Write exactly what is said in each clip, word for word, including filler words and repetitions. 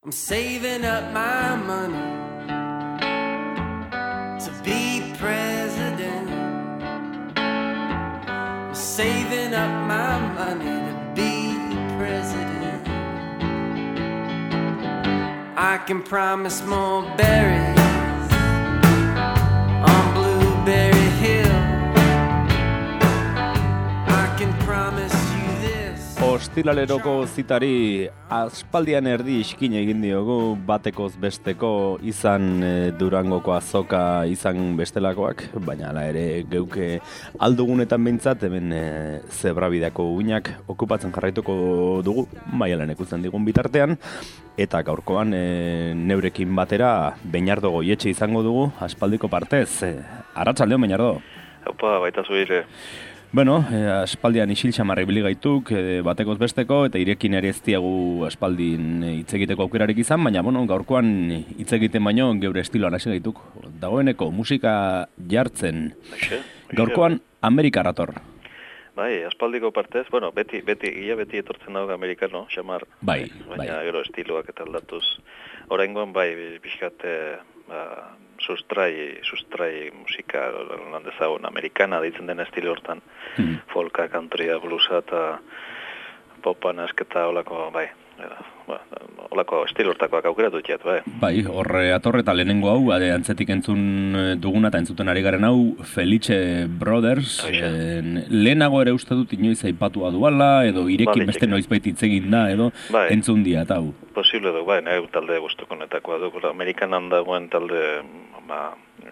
I'm saving up my money to be president. I'm saving up my money to be president. I can promise more berries on Blueberry Hill. I can promise you this. Ostilaleroko zitari aspaldian erdi iskin egin diogu, batekoz besteko, izan e, Durangoko azoka, izan bestelakoak, baina hala ere geuke aldugunetan behintzat, hemen e, zebrabideako uinak okupatzen jarraituko dugu, maialen ikusten digun bitartean, eta gaurkoan e, neurekin batera Beñardo Goietxe izango dugu, aspaldiko partez. E, Arratsaldeon, Beñardo. Opa, baita zuire. Bueno, eh, aspaldian isil xamarra ibili gaituk, eh, batekoz besteko, eta irekin ere ez diagu aspaldin hitz egiteko aukerarik izan, baina bueno, gaurkoan hitz egiten baino geure estiloan hasi gaituk. Dagoeneko musika jartzen. Aixe, Gaurkoan Amerika rator. Bai, aspaldiko partez, bueno, beti, beti, ia beti etortzen dago amerikano, xamar. Bai, baina bai. gero estiloak eta aldatuz. Oraingoan bai, pixkate, ba, sustrai, sustrai musika, lan dezagun, amerikana deitzen den estilo hortan. Hmm. Folka, countrya, bluesa eta popa, nasketa, olako, bai, ba, olako estilo hortakoak aukeratu dut, bai. Bai, horre atorre eta lehenengo hau, ade, antzetik entzun duguna eta entzuten ari garen hau, Felice Brothers, en, lehenago ere uste dut inoiz aipatua duala, edo irekin Bale, beste noizbait hitz egin da, edo bai. entzun dia eta hau. Posible du, bai, nahi talde gustukonetakoa du, amerikanan dagoen talde, ba,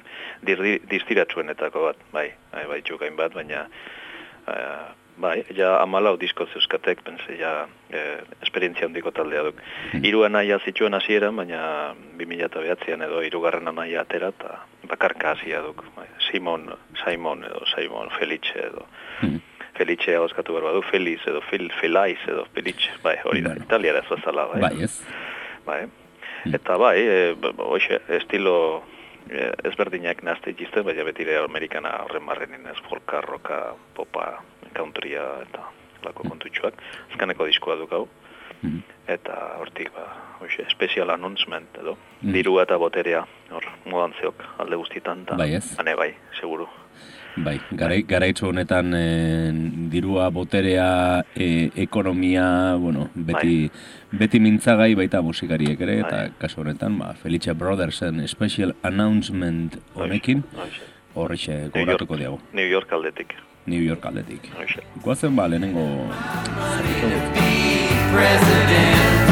distiratsuenetako bat, bai, bai, bai, txukain bat, baina, uh, bai, ja amalau disko zeuskatek, pense, ja, eh, esperientzia handiko taldea duk. Hmm. Hiruan nahi zituen hasieran, baina bi mila bederatzian edo hirugarren nahi atera, eta bakarka hasia duk. Bai, Simon, Simon edo Simon, Felice edo, Hmm. Felice hauskatu behar badu, Feliz edo Fel, Felaiz edo Felice, bai, hori da, Bueno. italiara ez bezala, bai. Bai, ez? Bai. Eta bai, e, hoxe, estilo e, ezberdinak nazte itxizten, baina betire amerikana horren marrenin ez, folka, roka, popa, countrya eta lako kontutxoak. Azkaneko diskoa duk hau. Mm. Eta hortik, ba, hoxe, special announcement edo. Mm. Dirua eta boterea, hor, modan zeok, alde guztitan, eta Bai, ez? ane bai, seguru. Bai, garai, garaitxo honetan e, dirua, boterea, e, ekonomia, bueno, beti, beti mintzagai baita musikariek ere, eta Bai. kasu honetan, ba, Felice Brothersen special announcement honekin, Hoxe, horrexe New York, gogoratuko diago, New York aldetik. New York aldetik. Hoxe. Goazen ba, lehenengo... President.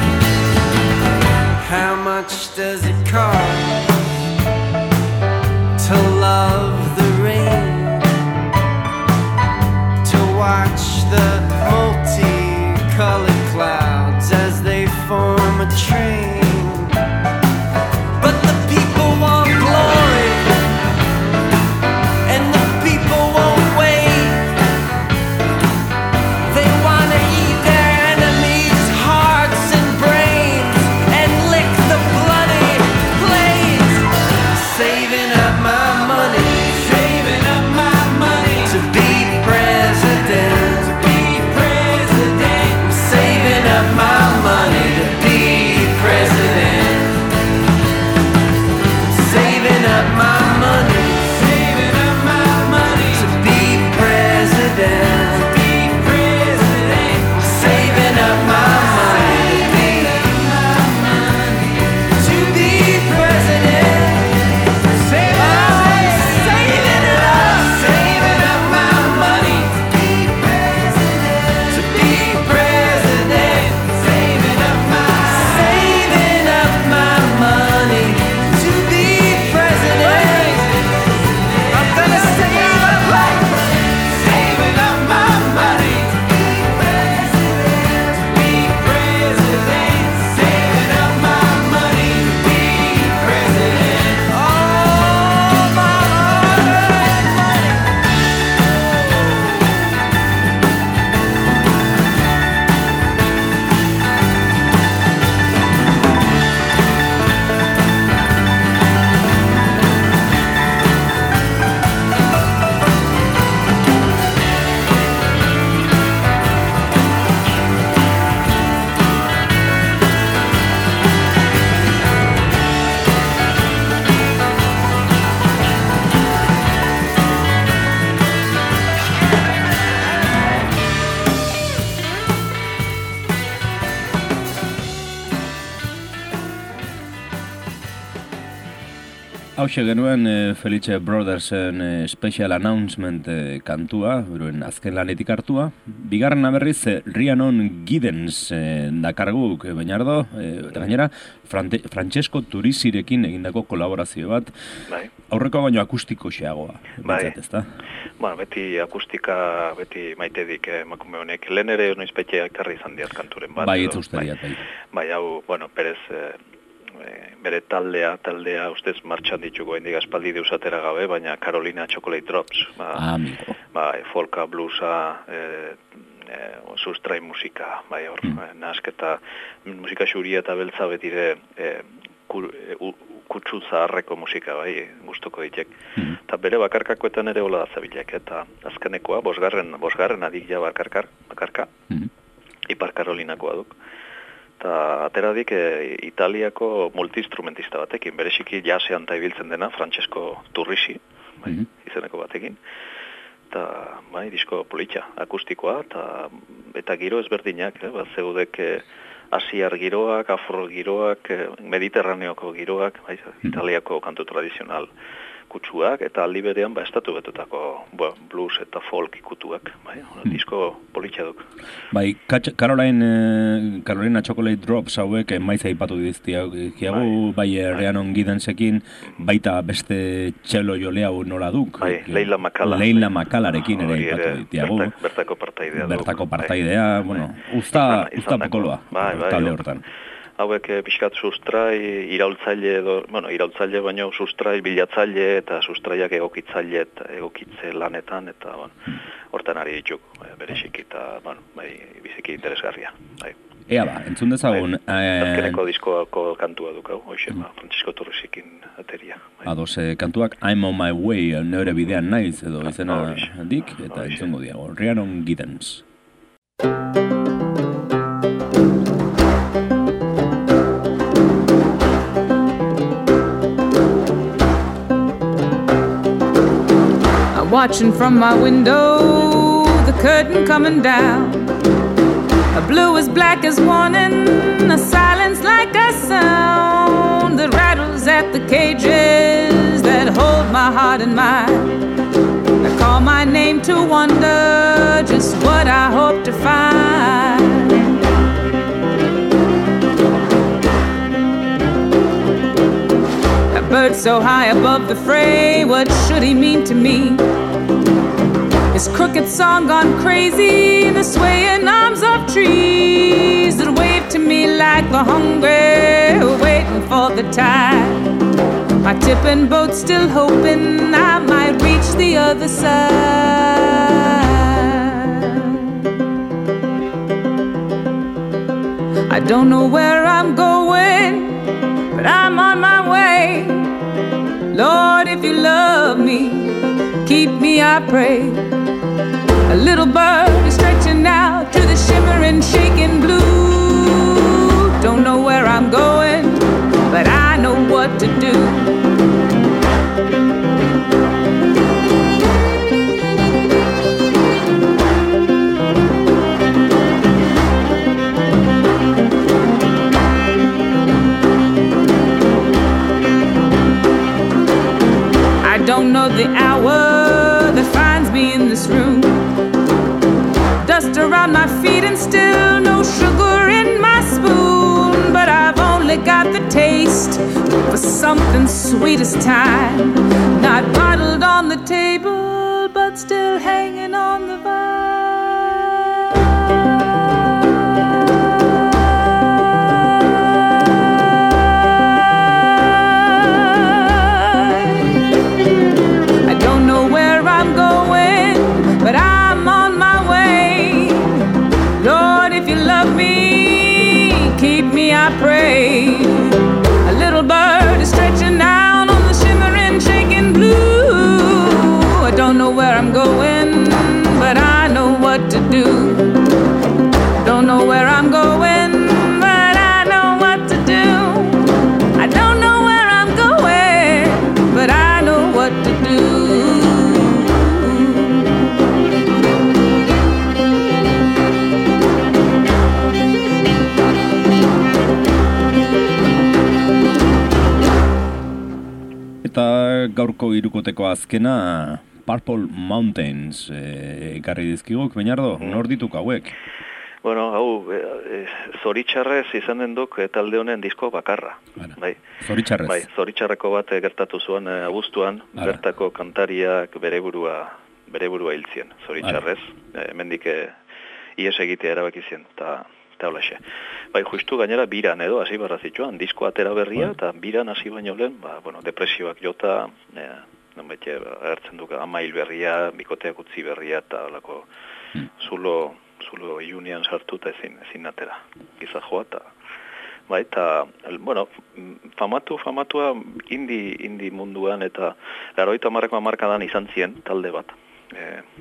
How much does it cost to love the rain, to watch the multicolored clouds as they form a train? But the people want glory, and the people won't wait. They want to eat their enemies' hearts and brains and lick the bloody blade. Hauxe genuen eh, Felice Brothersen eh, special announcement eh, kantua, beruen azken lanetik hartua. Bigarrena berriz, eh, Rhiannon Giddens eh, dakarguk, eh, bainardo, eh, eta gainera, Frante, Francesco Turisirekin egindako kolaborazio bat. Bai. Aurreko baino akustiko xeagoa. Bai. Bintzat, ezta? Bueno, beti akustika, beti maite dik eh, emakume honek. Lehen ere noizpetea ekarri izan diat kanturen bat. Bai, edo, ez uste diat, bai. Bai, hau, bueno, perez... Eh, bere taldea, taldea ustez martxan ditugu hendik aspaldi deusatera gabe, baina Carolina Chocolate Drops. Ba, amigo. Ba, folka, bluesa, e, e, sustrai musika, bai, hor, mm. nasketa, musika xuria eta beltza betire e, kur, e, u, kutsu zaharreko musika, bai, gustoko ditek. Mm. Eta bere bakarkakoetan ere hola da zabilek, eta azkenekoa, bosgarren, bosgarren adik ja bakarkar, bakarka, mm. Ipar Karolinakoa duk. Eta ateradik e, Italiako multi-instrumentista batekin, bereziki jasean ta ibiltzen dena, Francesco Turrisi, bai, mm -hmm. izeneko batekin. Eta, bai, disko politxa, akustikoa, eta, eta giro ezberdinak, eh, bat zeudek e, asiar giroak, afro giroak, e, mediterraneoko giroak, bai, mm -hmm. Italiako kantu tradizional kutsuak, eta aldi berean, ba, estatu betutako ba, blues eta folk ikutuak, bai, mm. disko politxa duk. Bai, Caroline, eh, Carolina Chocolate Drops hauek maiz aipatu diztiago, bai, bai Rhiannon Giddensekin, baita beste txelo joleau nola duk. Bai, Leila Makala. Leila Makalarekin ere aipatu diztiago. Bertak, bertako partaidea. Bertako partaidea, bai, bueno, usta, bai, usta pokoloa, bai, bai, talde hortan. Hauek e, pixkat sustrai, iraultzaile edo, bueno, iraultzaile baino sustrai bilatzaile eta sustraiak egokitzaile eta egokitze lanetan eta, bueno, hortan ari dituk, e, bereziki eta, bueno, bai, biziki interesgarria, bai. Ea ba, entzun dezagun... Bai, azkeneko diskoako kantua dukau, hoxe, mm. ba, Francisco Torresikin ateria. Bai. Ados, eh, kantuak I'm on my way, neure bidean naiz edo izena dik, eta entzungo diago, Rhiannon Giddens. Watching from my window, the curtain coming down. A blue as black as warning, a silence like a sound that rattles at the cages that hold my heart and mind. I call my name to wonder just what I hope to find. A bird so high above the fray, what should he mean to me? His crooked song gone crazy, the swaying arms of trees that wave to me like the hungry waiting for the tide. My tipping boat still hoping I might reach the other side. I don't know where I'm going, but I'm on my way. Lord, if you love me, keep me, I pray. A little bird is stretching out to the shimmering, shaking blue. Don't know where I'm going, but I know what to do. I don't know the hour that finds me in this room. Dust around my feet and still no sugar in my spoon. But I've only got the taste for something sweet as time. Not bottled on the table, but still hanging on the vine. I don't know where I'm going, but I'm on my way. Lord, if you love me, keep me, I pray. A little bird is stretching down on the shimmering, shaking blue. I don't know where I'm going, but I know gaurko hirukoteko azkena Purple Mountains ekarri dizkiguk, Beñardo, nor dituk hauek? Bueno, hau, e, e, zoritxarrez izan den duk e, talde honen disko bakarra. Bai. Zoritxarrez? Bai, zoritxarreko bat e, gertatu zuen e, abuztuan, Ara. Bertako kantariak bere burua, bere burua hiltzien, zoritxarrez. E, mendik e, ies egitea erabakizien, eta eta holaxe. Bai, justu gainera biran edo, hasi barra zituan, disko atera berria, eta biran hasi baino lehen, ba, bueno, depresioak jota, e, nonbait, agertzen duk amail berria, bikoteak utzi berria, eta olako hmm. zulo... zulo iunian sartu eta ezin, ezin atera. Giza joa eta... Bai, eta, bueno, famatu, famatua indi, indi munduan eta laroita marreko amarkadan izan zien talde bat. E,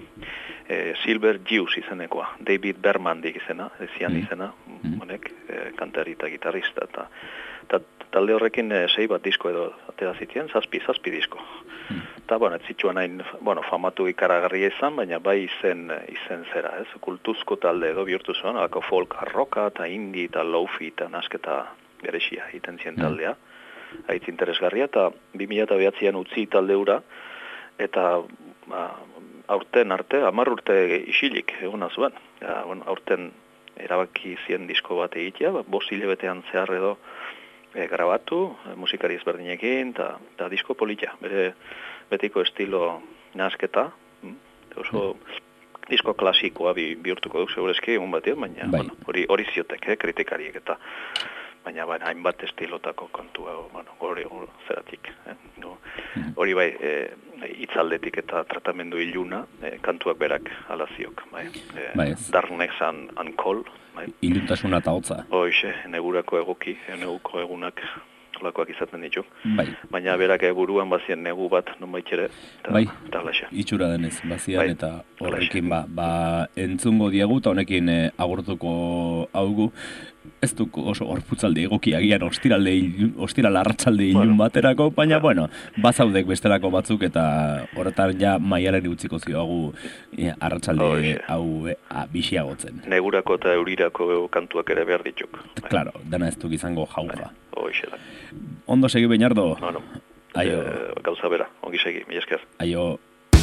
e, Silver Juice izenekoa, David Berman dik izena, ezian mm. izena, honek, e, kantari eta gitarrista. Eta, eta talde horrekin e, sei bat disko edo atera zitien, zazpi, zazpi disko. Eta, bueno, ez zituen hain, bueno, famatu ikaragarria izan, baina bai izen, izen zera, ez? Kultuzko talde edo bihurtu zuen, alako folk arroka eta indie eta lofi eta nasketa beresia egiten zien taldea. Haitz interesgarria, eta bi mila bederatzian utzi talde hura, eta ba, aurten arte, hamar urte isilik eguna zuen. Ja, bueno, aurten erabaki zien disko bat egitea, ba, bost hilabetean zehar edo, E, grabatu, e, musikari ezberdinekin, eta disko politia, bere betiko estilo nasketa, mm? oso mm. disko klasikoa bi, bihurtuko duk segurezki egun batean, baina bai. bueno, hori, hori ziotek, eh, kritikariek, eta baina baina hainbat estilotako kontua, bueno, hori zeratik, eh? no, mm. hori bai, e, itzaldetik eta tratamendu iluna, e, kantuak berak alaziok, bai, e, bai Darkness and, and Cold, bai. Iluntasuna eta hotza. Hoixe, negurako egoki, neguko egunak olakoak izaten ditu. Bai. Baina berak buruan bazien negu bat nonbait ere, eta bai. Talaxe. Itxura denez bazian bai. Eta horrekin ba, ba entzungo diagu eta honekin e, agurtuko haugu. Ez duk oso horputzalde egoki agian ostiralde ostiral arratsalde ilun bueno. baterako, baina bueno, bazaudek bestelako batzuk eta horretan ja maialari utziko zioagu e, arratsalde oh, hau e, a, bixiagotzen. Negurako eta eurirako kantuak ere behar dituk. Claro, dena ez duk izango jauja. Hoxe da. Ondo segi, Beñardo. No, no. Aio. E, gauza bera, ongi segi, mila esker. Aio.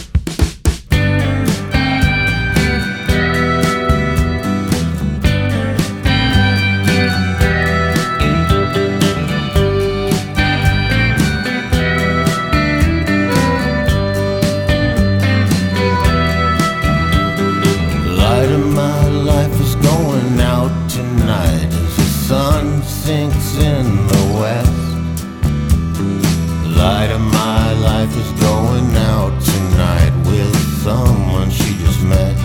Sinks in the west. The light of my life is going out tonight with someone she just met.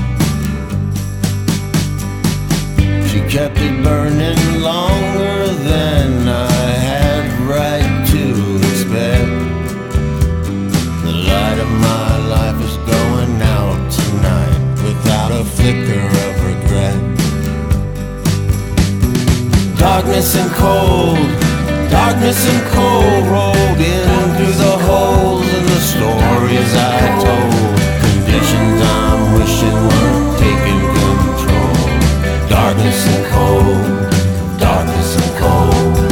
She kept it burning longer than I had right to expect. The light of my life is going out tonight without a flicker of regret. Darkness and cold, darkness and cold rolled in through the holes in the stories I told. Conditions I'm wishing weren't taking control. Darkness and cold, darkness and cold.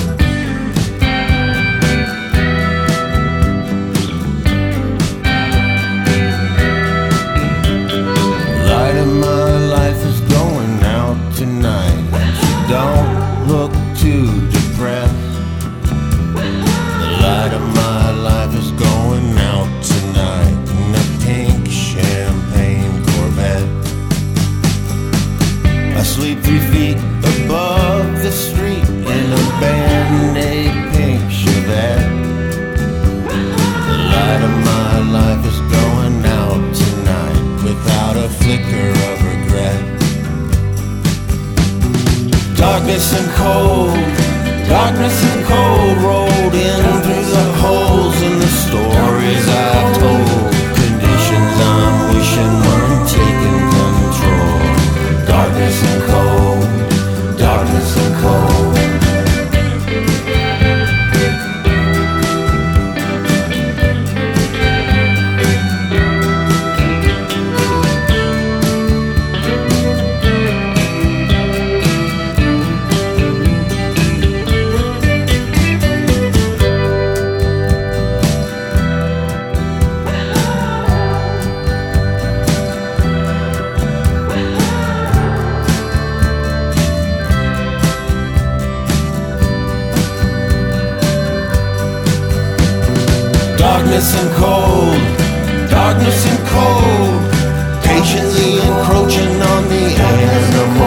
Light of my life is going out tonight. Don't look too depressed. The light of my life is going out tonight in a pink champagne Corvette. I sleep three feet above the street in a Band-Aid pink Chevette. The light of my life is going out tonight without a flicker of regret. Darkness and cold, darkness and cold rolled in through the holes in the stories I told. Conditions I'm wishing weren't taking control. Darkness and cold, darkness and cold. darkness and cold, darkness and cold, patiently encroaching on the animal